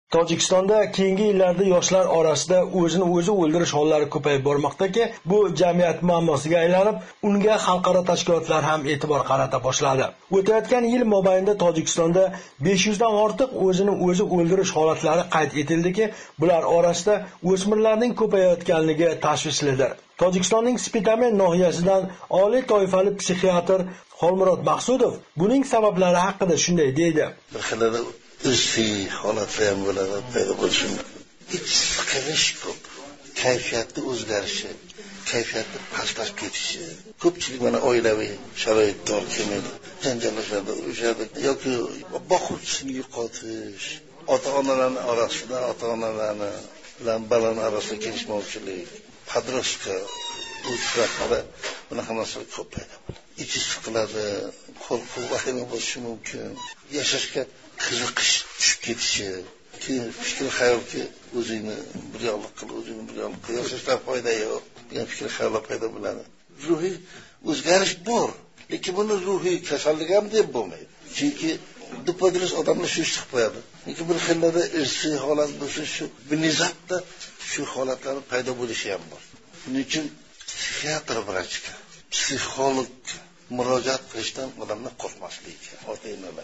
Tojikistonda keyingi yillarda yoshlar orasida o'zini o'zi o'ldirish hollari ko'payib bormoqdaki, bu jamiyat muammosiga aylanib, unga xalqaro tashkilotlar ham e'tibor qarata boshladi. O'tayotgan yil mobaynida Tojikistonda 500 dan ortiq o'zini o'zi o'ldirish holatlari qayd etildiki, bular orasida o'smirlarning ko'payayotganligi tashvishlidir. Tojikistonning Spitamen nohiyasidan oliy toifali psixiatr Xolmurod Maqsudov buning sabablari haqida shunday deydi. O'ziy holatlar ham bo'ladi, paydo bo'lishi mumkin. Ich siqilish ko'p, kayfiyatni o'zgarishi, kayfiyatni pastlab ketishi. Ko'pchilik mana oilaviy sharoitda kelmaydi, janjallashadi, urushadi yoki boquvchisini yo'qotish, ota-onalarning orasida ota-onalarni bilan bolalar orasida kelishmovchilik, podroska, o'zbeklar bunaqa masala ko'p paydo bo'ladi. Ichi siqiladi, qo'rquv vahima bo'lishi mumkin. Yashashga qiziqish tushib ketishi, keyin fikr xayolki o'zingni bir yo'qlik qil, o'zingni bir yo'qlik qil, yashashdan foyda yo'q degan fikr xayollar paydo bo'ladi. Ruhiy o'zgarish bor, lekin buni ruhiy kasallik ham deb bo'lmaydi. Chunki dupadris odamni shu chiqib qo'yadi. Lekin bir xillarda irsiy holat bo'lsa shu binizatda shu holatlar paydo bo'lishi ham bor. Buning uchun psixiatr vrachga, psixolog murojaat qilishdan odamlar qo'rqmasligi, ota-onalar.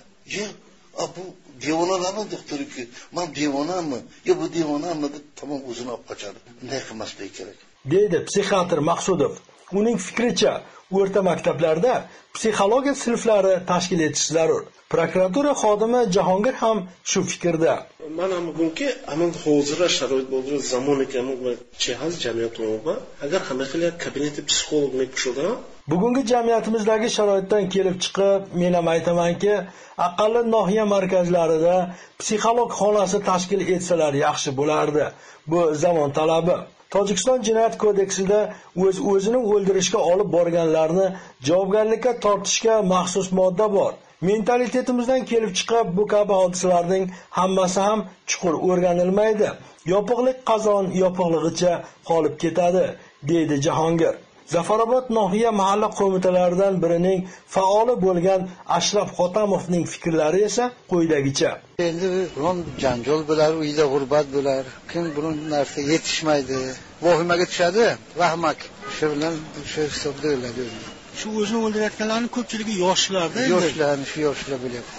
Bu devonalarni doktoriki, men devonammi? Bu devonammi deb tamom o'zini olib qochadi. Bunday qilmaslik kerak. Deydi psixiatr Maqsudov. Uning fikricha, o'rta maktablarda psixologiya sinflari tashkil etish zarur. Prokuratura xodimi Jahongir ham shu fikrda. Mana bugungi amal hozir sharoit bo'ldi, zamon ekan va jihaz jamiyatga agar hamma xillar kabineti psixolog mekshida bugungi jamiyatimizdagi sharoitdan kelib chiqib, men ham aytamanki, aqalli nohiya markazlarida psixolog xonasi tashkil etsalar yaxshi bo'lardi. Bu zamon talabi. Tojikiston jinoyat kodeksida o'zini o'ldirishga olib borganlarni javobgarlikka tortishga maxsus modda bor. Mentalitetimizdan kelib chiqib, bu kabi hodisalarning hammasi ham chuqur o'rganilmaydi. Yopiqlik qazon yopiqligicha qolib ketadi, deydi Jahongir. Zafarobod nohiya mahalla qo'mitalaridan birining faoli bo'lgan Ashraf Xotamovning fikrlari esa quyidagicha. Endi biron janjal bo'lar, uyda g'urbat bo'lar, kim biron narsa yetishmaydi, vahimaga tushadi, vahmak. Shu bilan shu hisobda o'ladi. Shu o'zini o'ldirayotganlarning ko'pchiligi yoshlarda. Yoshlarni shu yoshlar bo'lyapti.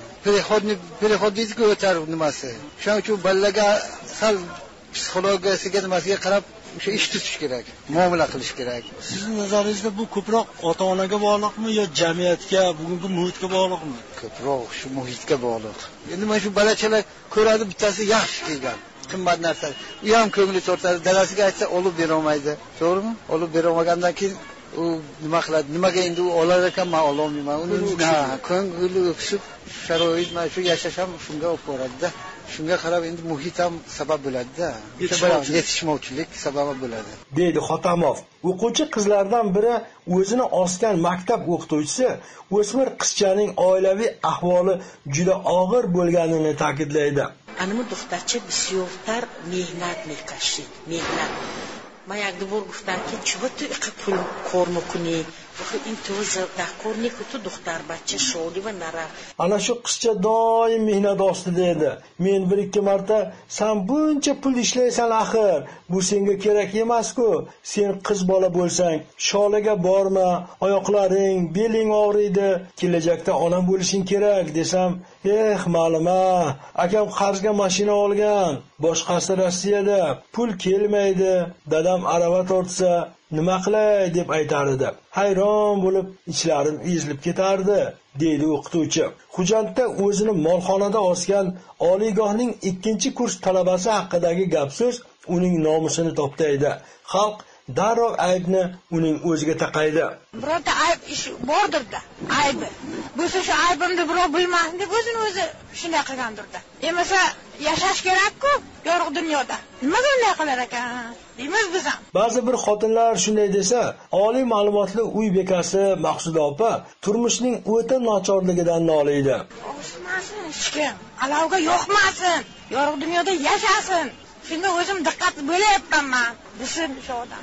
Perihodlik o'tar nimasi. Shuning uchun bolaga sal psixologiyasiga nimasiga qarab o'sha ish tutish kerak, muomala qilish kerak. Sizning nazaringizda bu ko'proq ota-onaga bog'liqmi yo jamiyatga, bugungi muhitga bog'liqmi? Ko'proq shu muhitga bog'liq. Endi mana shu balachalar ko'radi, bittasi yaxshi kelgan, qimmat narsa. U ham ko'ngli tortadi, dadasiga aytsa olib bera olmaydi. To'g'rimi? Olib bera olmagandan keyin u nima qiladi? Nimaga endi u olar ekan, men ololmayman. Uni ko'ngli o'ksib, sharoit mana shu yashash ham shunga olib boradi-da. Shunga qarab endi muhit ham sabab bo'ladi-da. Yetishmovchilik sababi bo'ladi. Deydi Xotamov. O'quvchi qizlardan biri o'zini osgan maktab o'qituvchisi o'smir qizchaning oilaviy ahvoli juda og'ir bo'lganini ta'kidlaydi. Animi دخترچه بسیارتر مهنت میکشید. مهنت. من یک دو بار گفتم که چرا تو پول کار میکنی؟ این تو در کار نیکو تو دختر بچه شادی و نرف. Ana shu qizcha doim mehnat ostida edi. Men bir ikki marta sen buncha pul ishlaysan axir, bu senga kerak emas-ku. Sen qiz bola bo'lsang, sholaga borma, oyoqlaring, beling og'riydi, kelajakda onam bo'lishing kerak desam, ma'luma, akam qarzga mashina olgan, boshqasi Rossiyada, pul kelmaydi, dadam arava tortsa, nima qilay deb aytardi. Hayron bo'lib, ichlarim ezilib ketardi, deydi o'qituvchi. Hujjatda o'zini molxonada osgan oliygohning 2-kurs talabasi haqidagi gap so'z uning nomusini toptaydi. Xalq darrov aybni uning o'ziga taqaydi. Birorta ayb ish bordir-da, aybi. Bo'lsa shu aybimni birov bilmasin deb o'zini o'zi shunday qilgandir-da. Emasa yashash kerak-ku yorug' dunyoda. Nimaga unday qilar ekan? Deymiz biz ham. Ba'zi bir xotinlar shunday desa, oliy ma'lumotli uy bekasi Maqsuda opa turmushning o'ta nochorligidan noliydi. O'smasin hech kim, alovga yo'qmasin, yorug' dunyoda yashasin. Shunga o'zim diqqat bo'layapman men. Desin shu odam.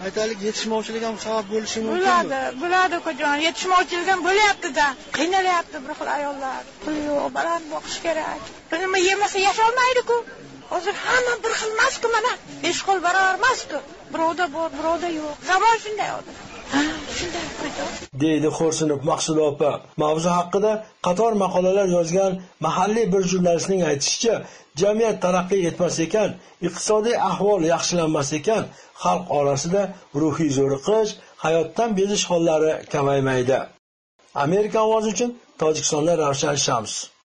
aytaylik yetishmovchilik ham sabab bo'lishi mumkin. Bo'ladi ukajon, yetishmovchilik ham bo'lyapti-da. Qiynalyapti bir xil ayollar. Pul yo'q, baland boqish kerak. Nima yemasa yasholmaydi-ku. Hozir hamma bir xil emas-ku mana. 5 qo'l barobar emas-ku. Birovda bor, birovda yo'q. Zamon shunday hozir. Shunday ukajon. deydi xo'rsinib Maqsuda opa. Mavzu haqida qator maqolalar yozgan mahalliy bir jurnalistning aytishicha, jamiyat taraqqiy etmas ekan, iqtisodiy ahvol yaxshilanmas ekan, xalq orasida ruhiy zo'riqish, hayotdan bezish hollari kamaymaydi. Amerika ovozi uchun Tojikistonda Ravshan Shams.